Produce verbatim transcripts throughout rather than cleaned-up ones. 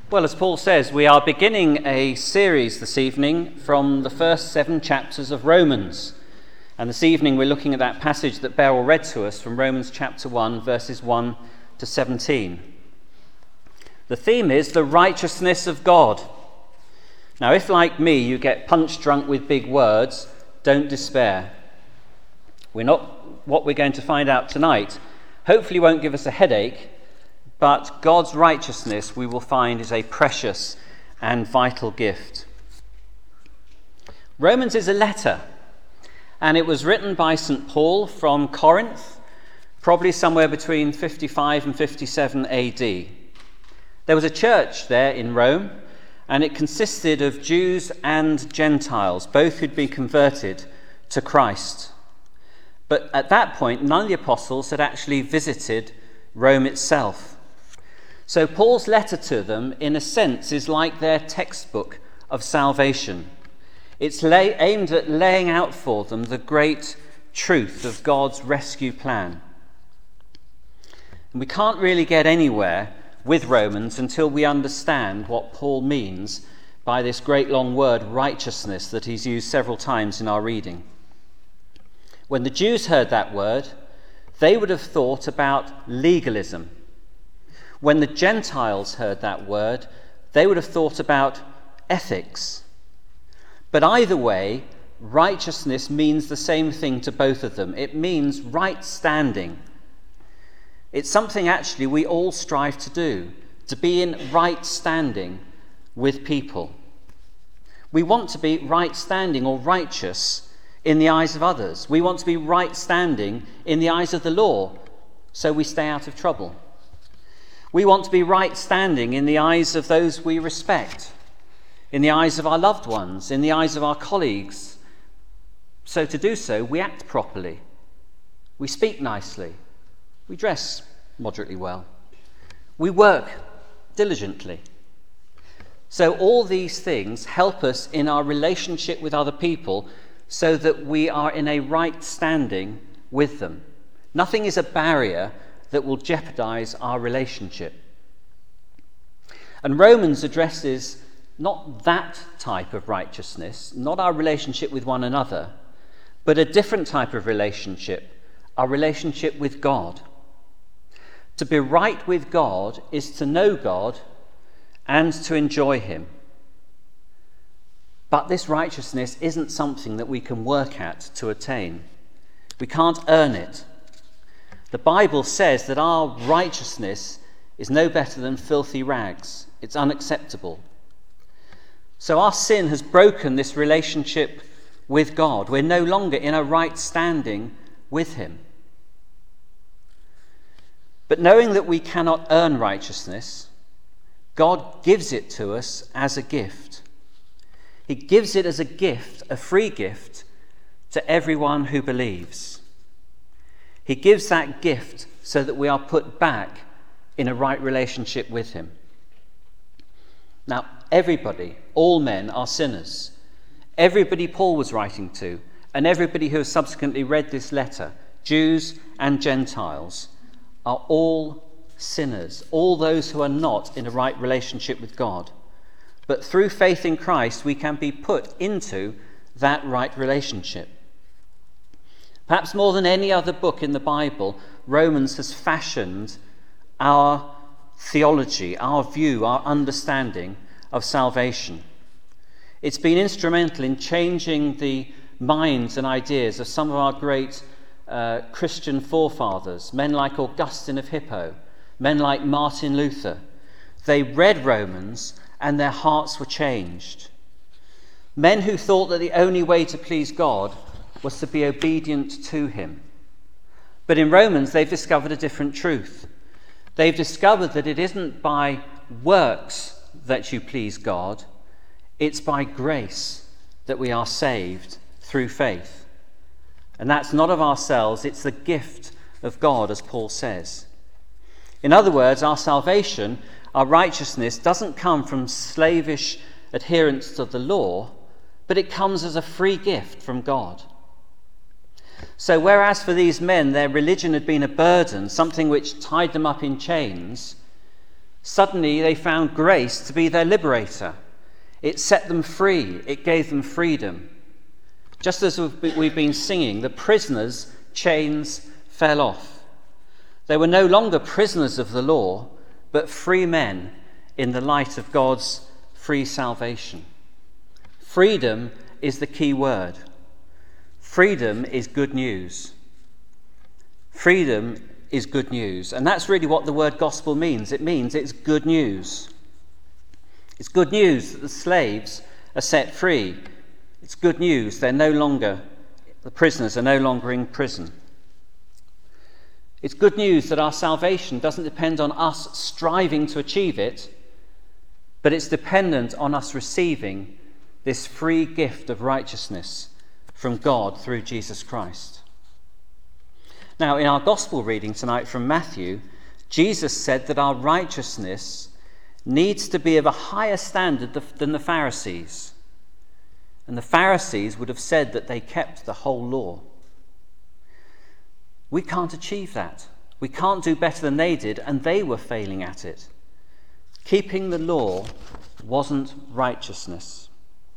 Well, as Paul says, we are beginning a series this evening from the first seven chapters of Romans. And this evening we're looking at that passage that Beryl read to us from Romans chapter one, verses one to seventeen. The theme is the righteousness of God. Now, if like me you get punch drunk with big words, don't despair. We're not what we're going to find out tonight. Hopefully won't give us a headache, but God's righteousness, we will find, is a precious and vital gift. Romans is a letter, and it was written by Saint Paul from Corinth, probably somewhere between fifty-five and fifty-seven A D. There was a church there in Rome, and it consisted of Jews and Gentiles, both who'd been converted to Christ. But at that point, none of the apostles had actually visited Rome itself. So Paul's letter to them, in a sense, is like their textbook of salvation. It's lay, aimed at laying out for them the great truth of God's rescue plan. And we can't really get anywhere with Romans until we understand what Paul means by this great long word, righteousness, that he's used several times in our reading. When the Jews heard that word, they would have thought about legalism. When the Gentiles heard that word, they would have thought about ethics. But either way, righteousness means the same thing to both of them. It means right standing. It's something actually we all strive to do, to be in right standing with people. We want to be right standing or righteous in the eyes of others. We want to be right standing in the eyes of the law, so we stay out of trouble. We want to be right standing in the eyes of those we respect, in the eyes of our loved ones, in the eyes of our colleagues. So to do so, we act properly, we speak nicely, we dress moderately well, we work diligently. So all these things help us in our relationship with other people so that we are in a right standing with them. Nothing is a barrier that will jeopardize our relationship. And Romans addresses not that type of righteousness, not our relationship with one another, but a different type of relationship, our relationship with God. To be right with God is to know God and to enjoy him. But this righteousness isn't something that we can work at to attain. We can't earn it. The Bible says that our righteousness is no better than filthy rags. It's unacceptable. So our sin has broken this relationship with God. We're no longer in a right standing with him. But knowing that we cannot earn righteousness, God gives it to us as a gift. He gives it as a gift, a free gift, to everyone who believes. He gives that gift so that we are put back in a right relationship with him. Now, everybody, all men, are sinners. Everybody Paul was writing to, and everybody who has subsequently read this letter, Jews and Gentiles, are all sinners, all those who are not in a right relationship with God. But through faith in Christ, we can be put into that right relationship. Perhaps more than any other book in the Bible, Romans has fashioned our theology, our view, our understanding of salvation. It's been instrumental in changing the minds and ideas of some of our great uh, Christian forefathers, men like Augustine of Hippo, men like Martin Luther. They read Romans and their hearts were changed. Men who thought that the only way to please God was to be obedient to him. But in Romans, they've discovered a different truth. They've discovered that it isn't by works that you please God, it's by grace that we are saved through faith. And that's not of ourselves, it's the gift of God, as Paul says. In other words, our salvation, our righteousness, doesn't come from slavish adherence to the law, but it comes as a free gift from God. So whereas for these men their religion had been a burden, something which tied them up in chains, Suddenly they found grace to be their liberator. It set them free. It gave them freedom. Just as we've been singing, the prisoners' chains fell off. They were no longer prisoners of the law, but free men in the light of God's free salvation. Freedom is the key word. Freedom is good news. Freedom is good news. And that's really what the word gospel means. It means it's good news. It's good news that the slaves are set free. It's good news they're no longer, the prisoners are no longer in prison. It's good news that our salvation doesn't depend on us striving to achieve it, but it's dependent on us receiving this free gift of righteousness from God through Jesus Christ. Now, in our gospel reading tonight from Matthew, Jesus said that our righteousness needs to be of a higher standard than the Pharisees. And the Pharisees would have said that they kept the whole law. We can't achieve that. We can't do better than they did, and they were failing at it. Keeping the law wasn't righteousness.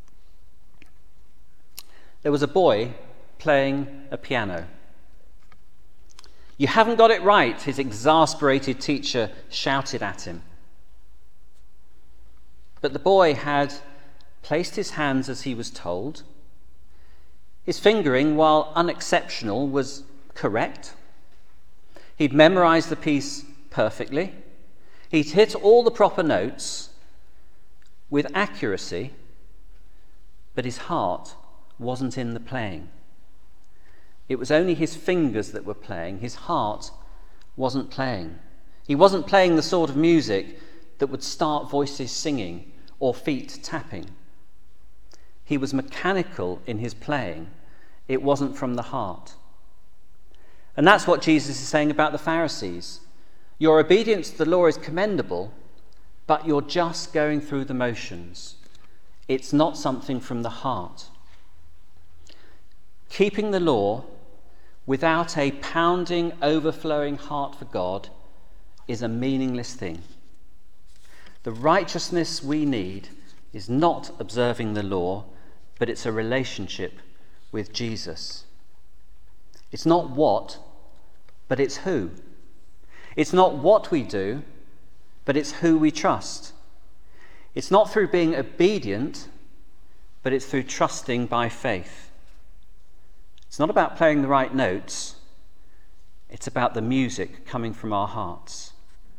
There was a boy playing a piano. "You haven't got it right," his exasperated teacher shouted at him. But the boy had placed his hands as he was told. His fingering, while unexceptional, was correct. He'd memorized the piece perfectly. He'd hit all the proper notes with accuracy, but his heart wasn't in the playing. It was only his fingers that were playing. His heart wasn't playing. He wasn't playing the sort of music that would start voices singing or feet tapping. He was mechanical in his playing. It wasn't from the heart. And that's what Jesus is saying about the Pharisees. Your obedience to the law is commendable, but you're just going through the motions. It's not something from the heart. Keeping the law without a pounding, overflowing heart for God is a meaningless thing. The righteousness we need is not observing the law, but it's a relationship with Jesus. It's not what, but it's who. It's not what we do, but it's who we trust. It's not through being obedient, but it's through trusting by faith. It's not about playing the right notes. It's about the music coming from our hearts.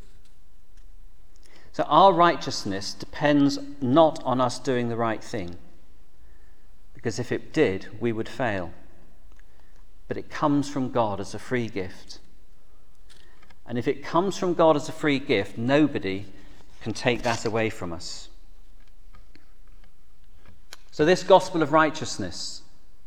So our righteousness depends not on us doing the right thing, because if it did, we would fail. But it comes from God as a free gift. And if it comes from God as a free gift, nobody can take that away from us. So this gospel of righteousness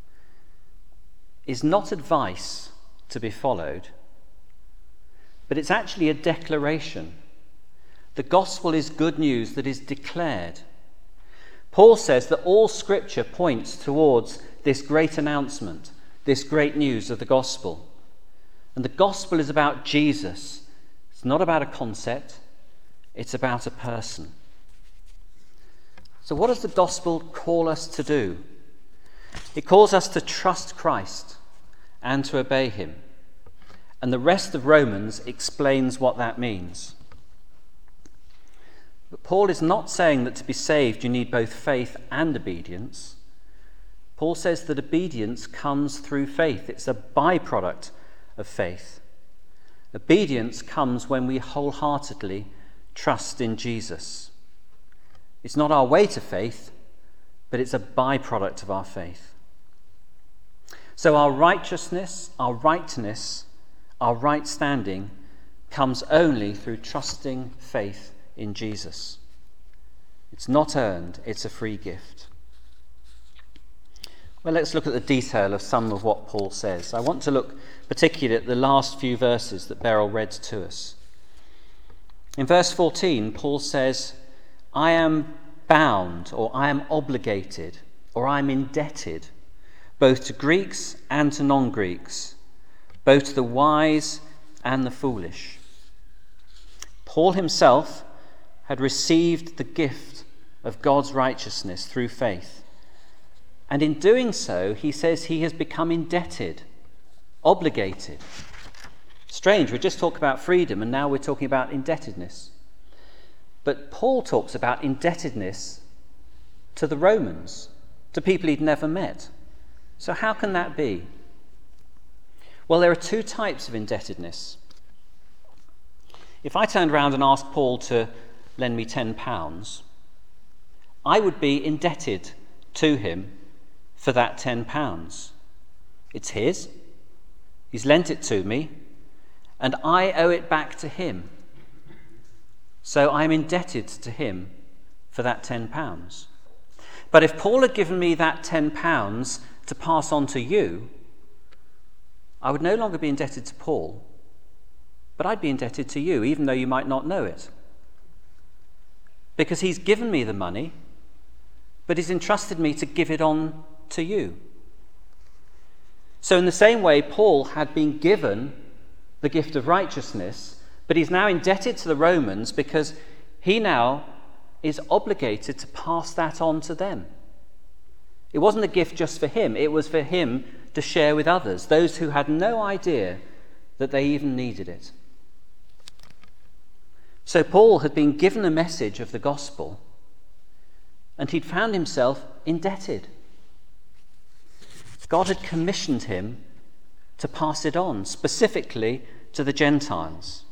is not advice to be followed, but it's actually a declaration. The gospel is good news that is declared. Paul says that all scripture points towards this great announcement, this great news of the gospel. And the gospel is about Jesus. It's not about a concept, it's about a person. So what does the gospel call us to do? It calls us to trust Christ and to obey him. And the rest of Romans explains what that means. But Paul is not saying that to be saved you need both faith and obedience. Paul says that obedience comes through faith. It's a byproduct of faith. Obedience comes when we wholeheartedly trust in Jesus. It's not our way to faith, but it's a byproduct of our faith. So our righteousness, our rightness, our right standing comes only through trusting faith in Jesus. It's not earned, it's a free gift. Well, let's look at the detail of some of what Paul says. I want to look particularly at the last few verses that Beryl read to us. In verse fourteen, Paul says, I am bound, or I am obligated, or I am indebted, both to Greeks and to non-Greeks, both to the wise and the foolish. Paul himself had received the gift of God's righteousness through faith. And in doing so, he says he has become indebted, obligated. Strange, we just talked about freedom and now we're talking about indebtedness. But Paul talks about indebtedness to the Romans, to people he'd never met. So how can that be? Well, there are two types of indebtedness. If I turned around and asked Paul to lend me ten pounds, I would be indebted to him for that ten pounds. It's his. He's lent it to me, and I owe it back to him. So I'm indebted to him for that ten pounds. But if Paul had given me that ten pounds to pass on to you, I would no longer be indebted to Paul, but I'd be indebted to you, even though you might not know it. Because he's given me the money, but he's entrusted me to give it on to you. So in the same way, Paul had been given the gift of righteousness, but he's now indebted to the Romans because he now is obligated to pass that on to them. It wasn't a gift just for him, it was for him to share with others, those who had no idea that they even needed it. So Paul had been given a message of the gospel, and he'd found himself indebted. God had commissioned him to pass it on, specifically to the Gentiles.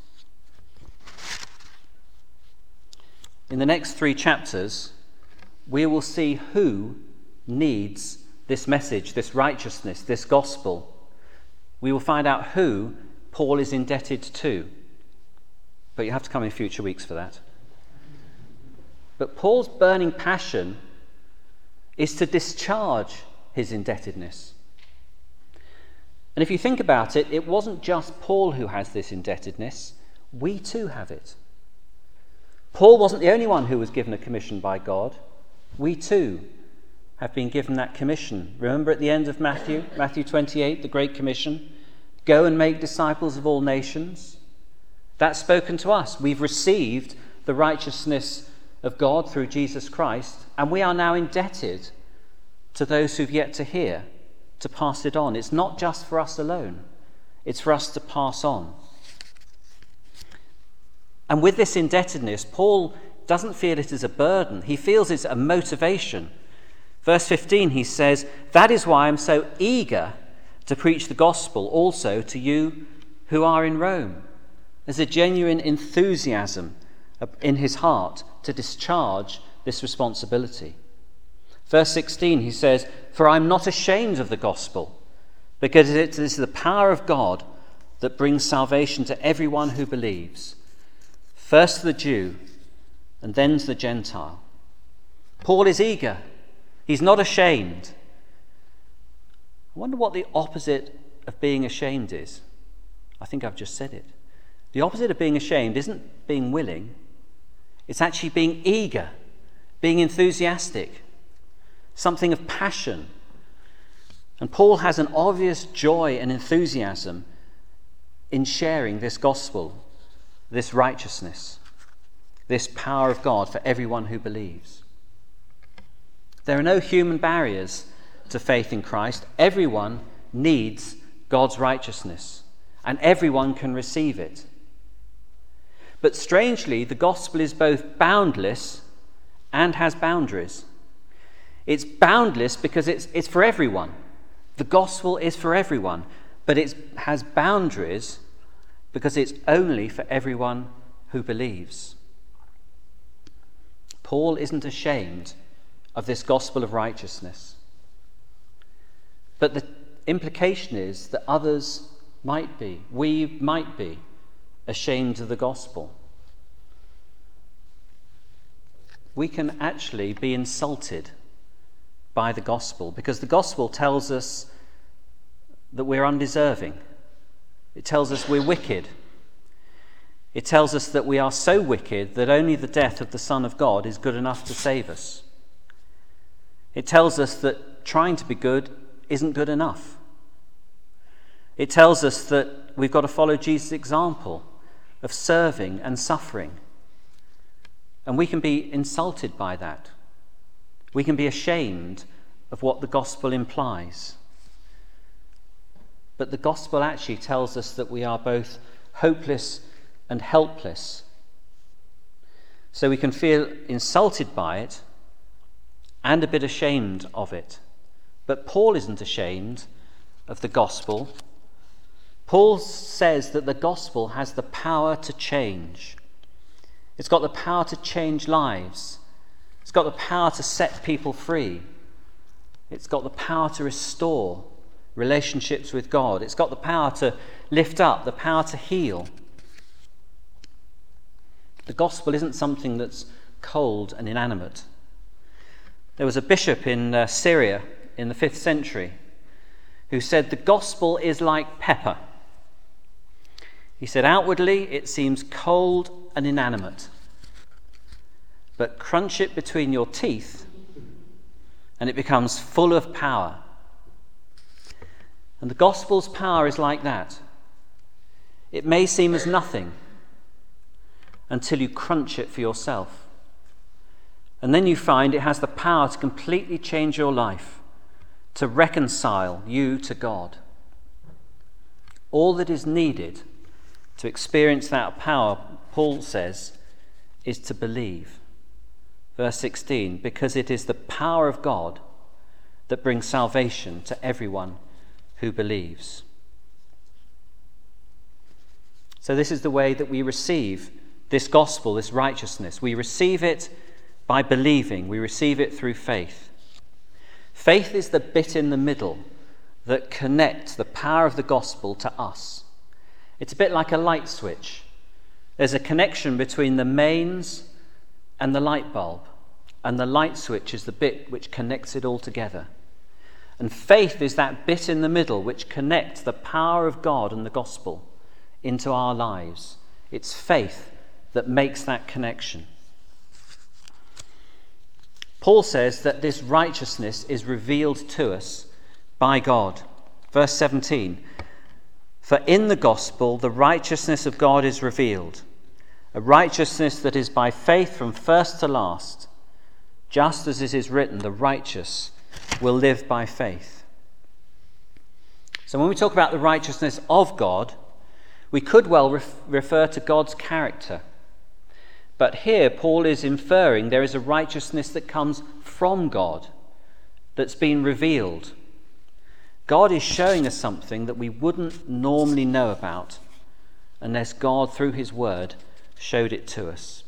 In the next three chapters, we will see who needs this message, this righteousness, this gospel. We will find out who Paul is indebted to. But you have to come in future weeks for that. But Paul's burning passion is to discharge his indebtedness. And if you think about it, it wasn't just Paul who has this indebtedness. We too have it. Paul wasn't the only one who was given a commission by God. We too have been given that commission. Remember at the end of Matthew, Matthew twenty-eight, the Great Commission, go and make disciples of all nations. That's spoken to us. We've received the righteousness of God through Jesus Christ, and we are now indebted to those who've yet to hear, to pass it on. It's not just for us alone. It's for us to pass on. And with this indebtedness, Paul doesn't feel it as a burden. He feels it's a motivation. Verse fifteen, he says, "That is why I'm so eager to preach the gospel also to you who are in Rome." There's a genuine enthusiasm in his heart to discharge this responsibility. Verse sixteen, he says, "For I'm not ashamed of the gospel, because it is the power of God that brings salvation to everyone who believes, first to the Jew and then to the Gentile." Paul is eager. He's not ashamed. I wonder what the opposite of being ashamed is. I think I've just said it. The opposite of being ashamed isn't being willing. It's actually being eager, being enthusiastic, something of passion. And Paul has an obvious joy and enthusiasm in sharing this gospel, this righteousness, this power of God for everyone who believes. There are no human barriers to faith in Christ. Everyone needs God's righteousness, and everyone can receive it. But strangely, the gospel is both boundless and has boundaries. It's boundless because it's, it's for everyone. The gospel is for everyone, but it has boundaries because it's only for everyone who believes. Paul isn't ashamed of this gospel of righteousness. But the implication is that others might be, we might be, ashamed of the gospel. We can actually be insulted by the gospel because the gospel tells us that we're undeserving. It tells us we're wicked. It tells us that we are so wicked that only the death of the Son of God is good enough to save us. It tells us that trying to be good isn't good enough. It tells us that we've got to follow Jesus' example of serving and suffering. And we can be insulted by that. We can be ashamed of what the gospel implies. But the gospel actually tells us that we are both hopeless and helpless. So we can feel insulted by it and a bit ashamed of it. But Paul isn't ashamed of the gospel. Paul says that the gospel has the power to change. It's got the power to change lives. It's got the power to set people free. It's got the power to restore relationships with God. It's got the power to lift up, the power to heal. The gospel isn't something that's cold and inanimate. There was a bishop in uh, Syria in the fifth century who said the gospel is like pepper. He said, outwardly it seems cold and inanimate, but crunch it between your teeth and it becomes full of power. And the gospel's power is like that. It may seem as nothing until you crunch it for yourself. And then you find it has the power to completely change your life, to reconcile you to God. All that is needed to experience that power, Paul says, is to believe. Verse sixteen, because it is the power of God that brings salvation to everyone who believes. So this is the way that we receive this gospel, this righteousness. We receive it by believing. We receive it through faith. Faith is the bit in the middle that connects the power of the gospel to us. It's a bit like a light switch. There's a connection between the mains and the light bulb, and the light switch is the bit which connects it all together. And faith is that bit in the middle which connects the power of God and the gospel into our lives. It's faith that makes that connection. Paul says that this righteousness is revealed to us by God. Verse seventeen, for in the gospel the righteousness of God is revealed, a righteousness that is by faith from first to last, just as it is written, the righteous will live by faith. So when we talk about the righteousness of God, we could well ref- refer to God's character. But here Paul is inferring there is a righteousness that comes from God, that's been revealed. God is showing us something that we wouldn't normally know about unless God, through his word, showed it to us.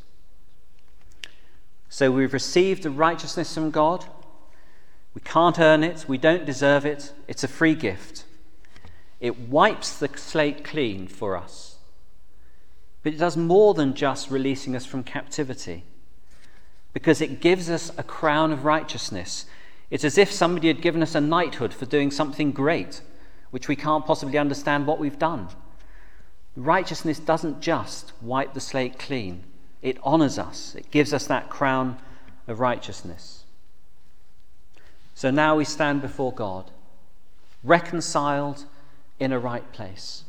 So we've received a righteousness from God. We can't earn it. We don't deserve it. It's a free gift. It wipes the slate clean for us. But it does more than just releasing us from captivity, because it gives us a crown of righteousness. It's as if somebody had given us a knighthood for doing something great, which we can't possibly understand what we've done. Righteousness doesn't just wipe the slate clean. It honours us. It gives us that crown of righteousness. So now we stand before God, reconciled in a right place.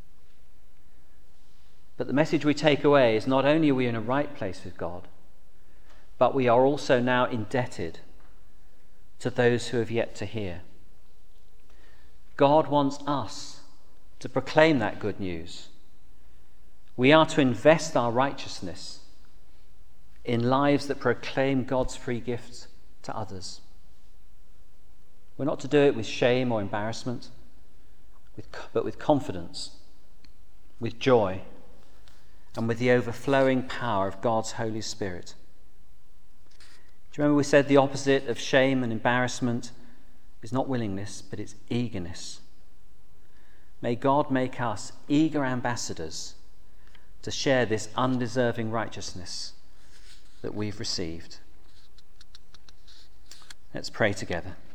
But the message we take away is not only are we in a right place with God, but we are also now indebted to those who have yet to hear. God wants us to proclaim that good news. We are to invest our righteousness in lives that proclaim God's free gifts to others. We're not to do it with shame or embarrassment, with, but with confidence, with joy, and with the overflowing power of God's Holy Spirit. Do you remember we said the opposite of shame and embarrassment is not willingness, but it's eagerness. May God make us eager ambassadors to share this undeserving righteousness that we've received. Let's pray together.